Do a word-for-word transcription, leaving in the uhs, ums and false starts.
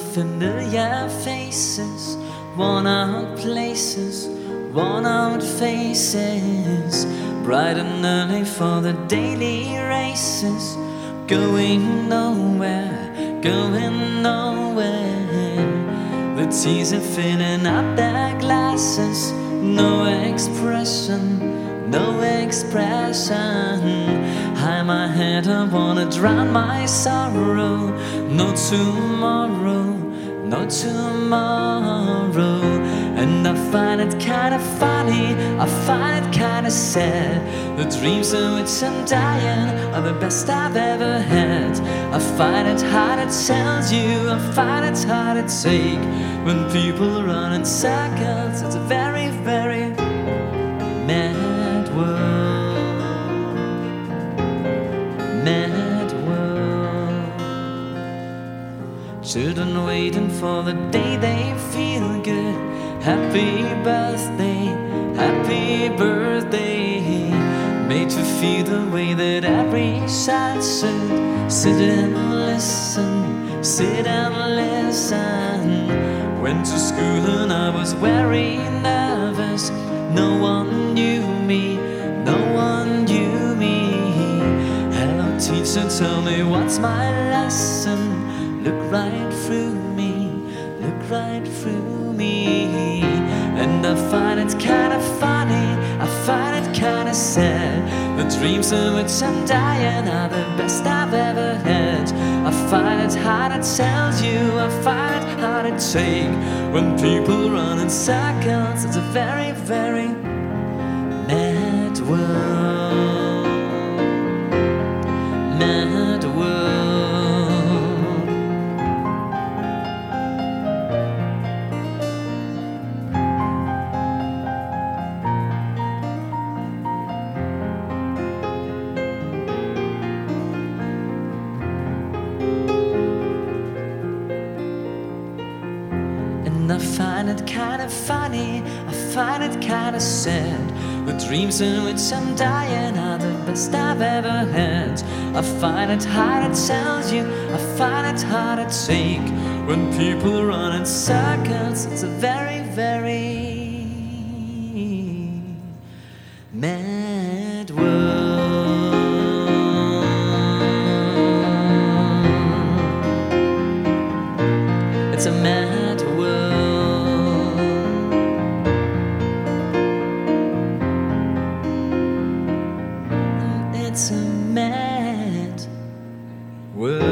familiar faces, worn out places, worn out faces, bright and early for the daily races, going nowhere, going nowhere. The teas are filling up their glasses, no expression, no expression. Hide my head, I wanna drown my sorrow. No tomorrow, no tomorrow. And I find it kinda funny, I find it kinda sad. The dreams in which I'm dying are the best I've ever had. I find it hard to tell you, I find it hard to take. When people run in circles, it's a very, very mad world. Mad world. Children waiting for the day they feel good. Happy birthday, happy birthday. Made to feel the way that every child should. Sit and listen, sit and listen. Went to school and I was very nervous. No one knew me, no one knew me. Hello teacher, tell me what's my lesson. Look right through me, look right through me. And I find it kinda funny, I find it kinda sad. The dreams in which I'm dying are the best I've ever had. I find it hard to tell you, I find it hard to take. When people run in circles, it's a very, very mad world. Mad world. I find it kinda funny, I find it kinda sad. The dreams in which I'm dying are the best I've ever had. I find it hard to tell you, I find it hard to take. When people run in circles, it's a very, very mad world. It's a mad world. It's a mad world.